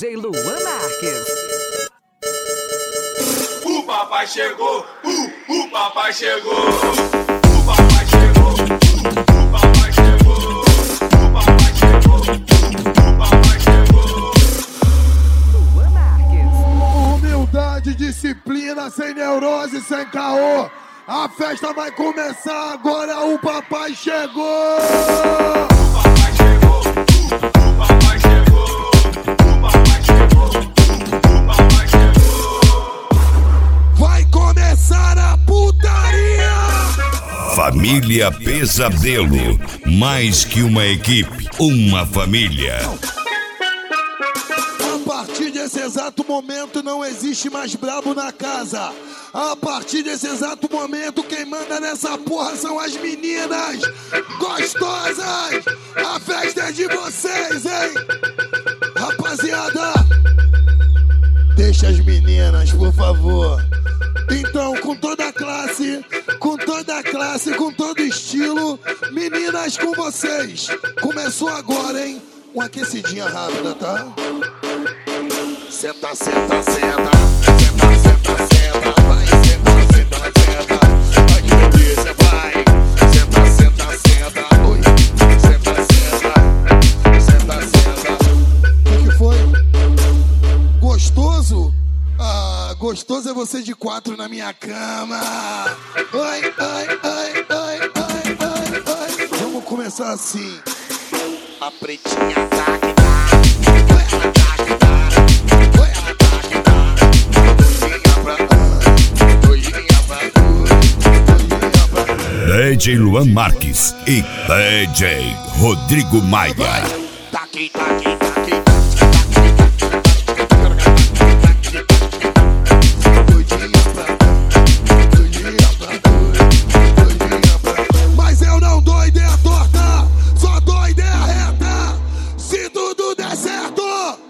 DJ Luan Marques. O papai chegou, o papai chegou. O papai chegou, o papai chegou. O papai chegou, o papai chegou. Luan Marques. Humildade, disciplina, sem neurose, sem caô. A festa vai começar agora, o papai chegou! O papai chegou, o papai chegou. O papai chegou, o papai chegou. Vai começar a putaria! Família Pesadelo, mais que uma equipe, uma família. A partir desse exato momento não existe mais brabo na casa. A partir desse exato momento quem manda nessa porra são as meninas gostosas. A festa é de vocês, hein? Rapaziada, deixa as meninas, por favor. Então, com toda a classe, com todo estilo, meninas com vocês. Começou agora, hein? Uma aquecidinha rápida, tá? Senta, senta, senta. Senta, senta, senta. Vai, senta, senta, senta. Ai, que delícia, vai. Senta, senta, senta. Oi, senta, senta. Senta, senta. O que foi? Gostoso? Ah, gostoso é você de 4 na minha cama. Ai, ai, ai, ai, ai, ai, ai. Vamos começar assim. A pretinha tá que dá. Ela tá que dá. Ela tá que dá. Doidinha pra DJ Luan Marques e DJ Rodrigo Maia. Taqui, taqui, taqui. Mas eu não dou ideia torta, só dou ideia reta. Se tudo der certo,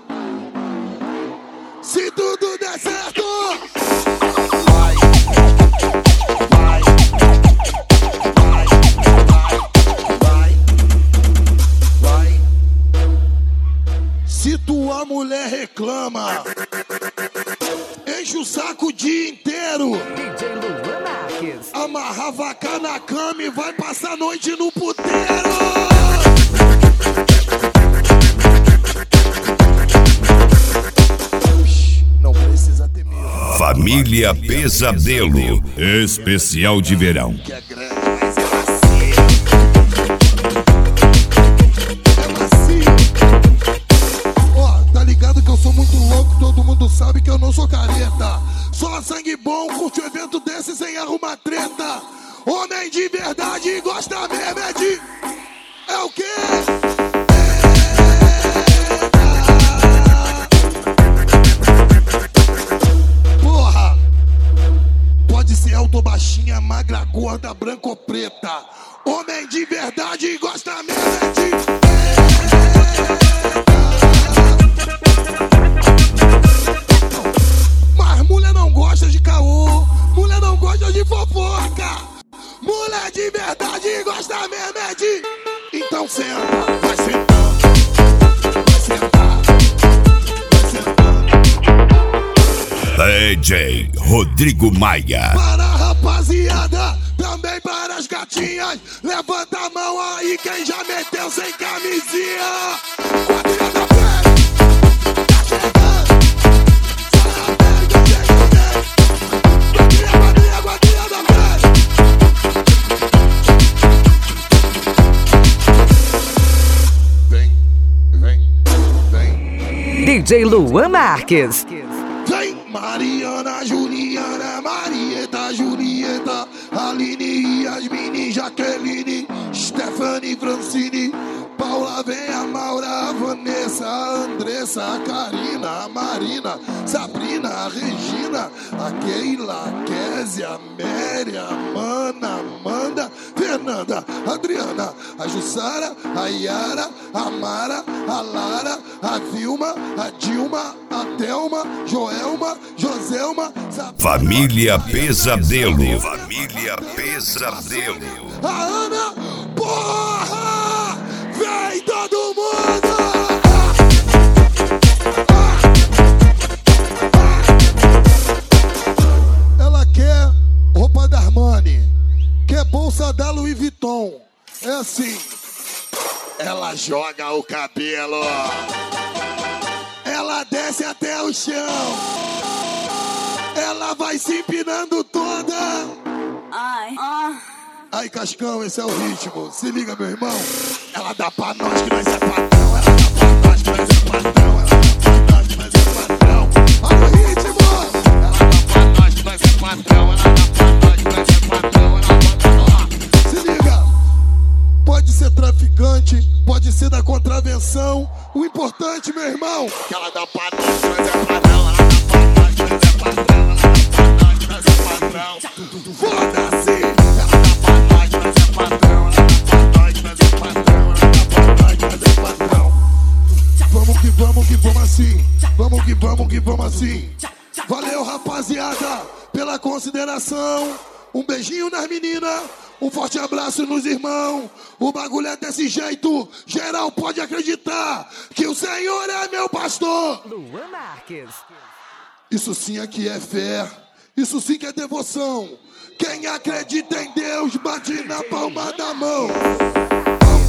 se tudo der certo. Vai, vai, vai, vai, vai, vai. Se tua mulher reclama, enche o saco o dia inteiro. DJ Luan Marques. Amarra a vaca na cama e vai passar a noite no puteiro. Não precisa ter medo. Família Pesadelo, especial de verão. Que é grande, mas é macio. É macio. Ó, tá ligado que eu sou muito louco, todo mundo sabe que eu não sou careta. Só sangue bom, curte um evento desse sem arrumar treta. Homem de verdade gosta mesmo é de... É o quê? Porra! Pode ser alto, baixinha, magra, gorda, branca ou preta. Homem de verdade gosta mesmo é de... Mas mulher não gosta de caô, mulher não gosta de fofoca. Mulher de verdade gosta mesmo é de... Então senta, vai sentando, vai sentar, vai sentando. DJ Rodrigo Maia. Para a rapaziada, também para as gatinhas. Levanta a mão aí quem já meteu sem camisinha. Quadrilha da pele, tá chegando. Sai a pele que eu chego bem. Quadrilha, quadrilha, quadrilha da pele. Vem, vem, vem. DJ Luan Marques. Vem, Mariana, Juliana, Marieta, Julieta, Aline, Yasmine, Jaqueline, Stephanie, Francine, Paula, vem a Maura, a Vanessa, a Andressa, a Karina, a Marina, Sabrina, a Regina, a Keila, a Kézia, a Mary, a Mana, Amanda, Fernanda, a Adriana, a Jussara, a Yara, a Mara, a Lara, a Vilma, a Dilma, a Thelma, Joelma, Joselma, Família Pesadelo. Família Pesadelo. a Ana, porra! Vem todo mundo! Ela joga o cabelo, ela desce até o chão, ela vai se empinando toda. Aí, Cascão, esse é o ritmo. Se liga, meu irmão. Ela dá pra nós que nós é patrão. Ela dá pra nós que nós é patrão. Ela dá pra nós que nós é patrão. Olha o ritmo. Ela dá pra nós que nós é patrão. Ela dá pra nós que nós é patrão. Ela dá pra nós. Se liga. Pode ser traficante, pode ser da contravenção. O importante, meu irmão, que ela dá pra nós que nós é patrão. Ela dá pra nós que nós é patrão. Ela dá pra nós que nós é patrão. Foda-se. Vamos que vamos assim, vamos que vamos assim. Valeu, rapaziada, pela consideração. Um beijinho nas meninas, um forte abraço nos irmãos. O bagulho é desse jeito, geral pode acreditar que o Senhor é meu pastor. Luan Marques. Isso sim aqui é fé, isso sim que é devoção. Quem acredita em Deus, bate na palma da mão.